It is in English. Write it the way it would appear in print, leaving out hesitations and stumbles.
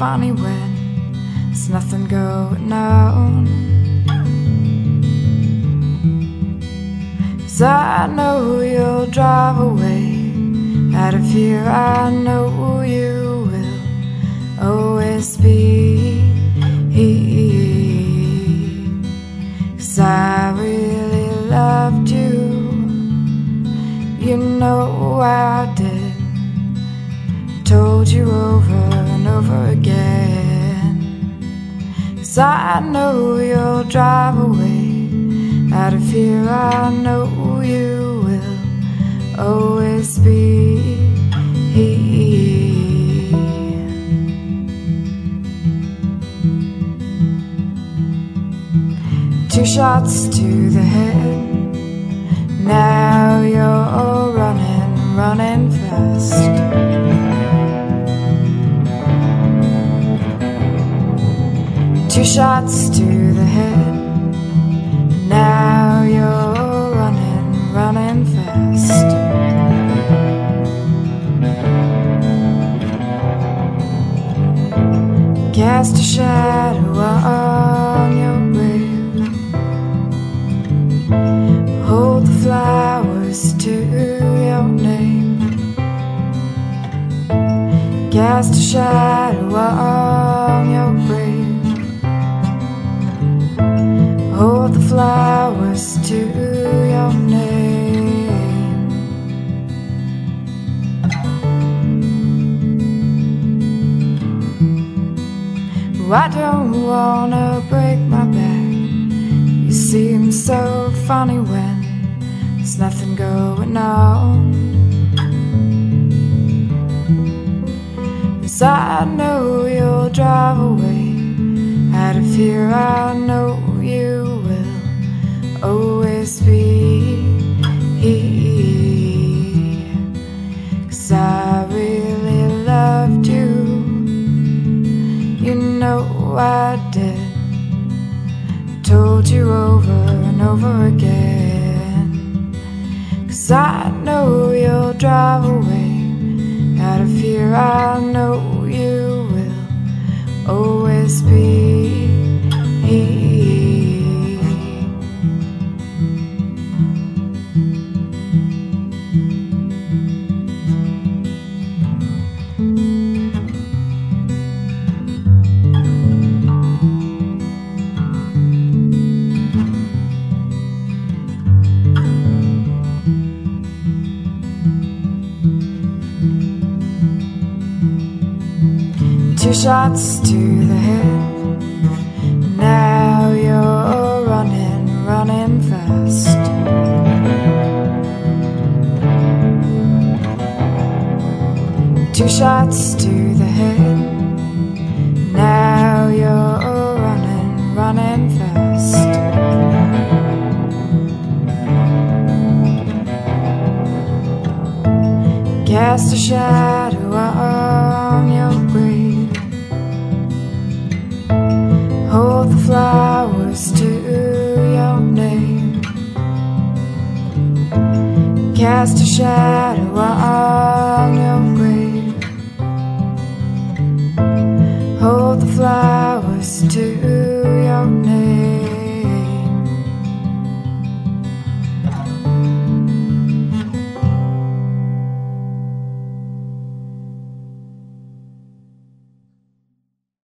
funny when there's nothing going on. 'Cause I know you'll drive away out of here. I know you will always be. 'Cause I really loved you, you know I did. Told you over and over again. 'Cause I know you'll drive away out of here. I know you will always be. Two shots to the head, now you're running fast. Two shots to the head, now you're running fast. Cast a shadow on your grave, hold the flowers to your name. Cast a shadow on your grave, hold the flowers to your name. I don't wanna break my back. You seem so funny when there's nothing going on. 'Cause I know you'll drive away out of here. I know you will always be. 'Cause I really loved you, you know I did. Told you over and over again. 'Cause I know you'll drive away out of here. I know you will always be. Two shots to the head, now you're running fast. Two shots to the head, now you're running fast. Cast a shadow on your grave, hold the flowers to your name. Cast a shadow on your grave, hold the flowers to your name.